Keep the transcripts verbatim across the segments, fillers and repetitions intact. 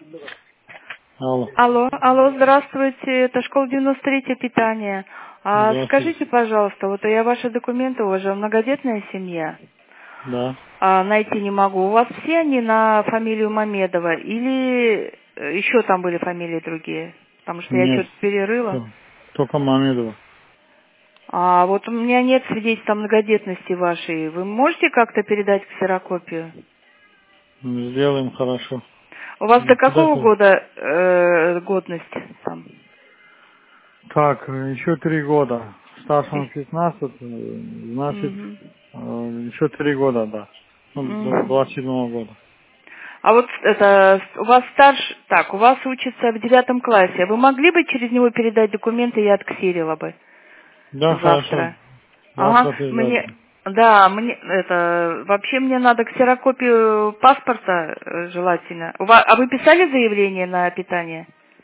Алло. Алло, алло, здравствуйте, это школа девяносто третье питание. А, Здравствуйте. скажите, пожалуйста, вот я ваши документы, у вас же многодетная семья, Да. а, найти не могу. У вас все они на фамилию Мамедова или э, еще там были фамилии другие? Потому что я Нет. что-то перерыла. Т- Только Мамедова. А вот у меня нет свидетельства о многодетности вашей. Вы можете как-то передать ксерокопию? Сделаем хорошо. У вас до Куда какого ты? года э, годность там? Так, еще три года. Старшему пятнадцать, э, значит, Мгм. э, еще три года, да. Ну, до Мгм. двадцать седьмого года. А вот это у вас старше, так, у вас учится в девятом классе. Вы могли бы через него передать документы, я отксерила бы Да, хорошо. завтра. Ага, Завтра мне, передадим. да, мне это вообще мне надо ксерокопию паспорта э, желательно. У вас, а вы писали заявление на питание,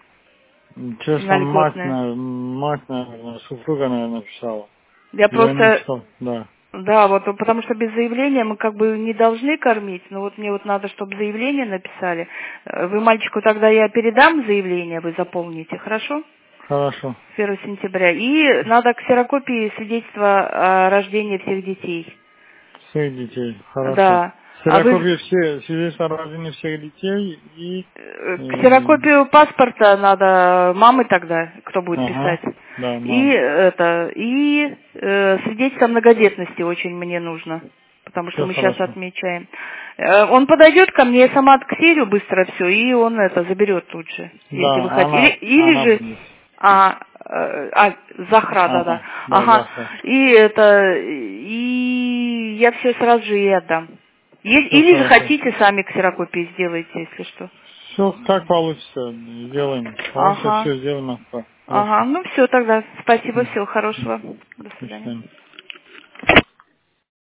на Честно, мать, льготное? наверное, мать, наверное, супруга, наверное, написала. Я Я не просто читал, да. Да, вот потому что без заявления мы как бы не должны кормить, но вот мне вот надо, чтобы заявление написали. Э, Вы мальчику тогда я передам заявление, вы заполните, хорошо? Хорошо. первого сентября. И надо ксерокопии свидетельства о рождении всех детей. Всех детей, хорошо. Да. А вы Ксерокопия все, свидетельство о рождении всех детей и... э, э, ксерокопию паспорта надо мамы тогда, кто будет писать. ага, да, И мам. это, и э, свидетельство о многодетности очень мне нужно, потому что Все мы сейчас хорошо. отмечаем. Э, Он подойдет ко мне, я сама отксерю быстро все, и он это заберет тут же, если вы Да, хотите. Или, она, или она же, будет. а, э, а, Захра, да, да, Ага, да, ага, завтра. и это, и я все сразу же и отдам. Е- Все Или хорошо. захотите, сами ксерокопии сделайте, если что. Все как получится, сделаем. Хорошо, Ага, все сделано. ага, Хорошо. ну все тогда. Спасибо, М, всего м, хорошего. До До свидания. свидания.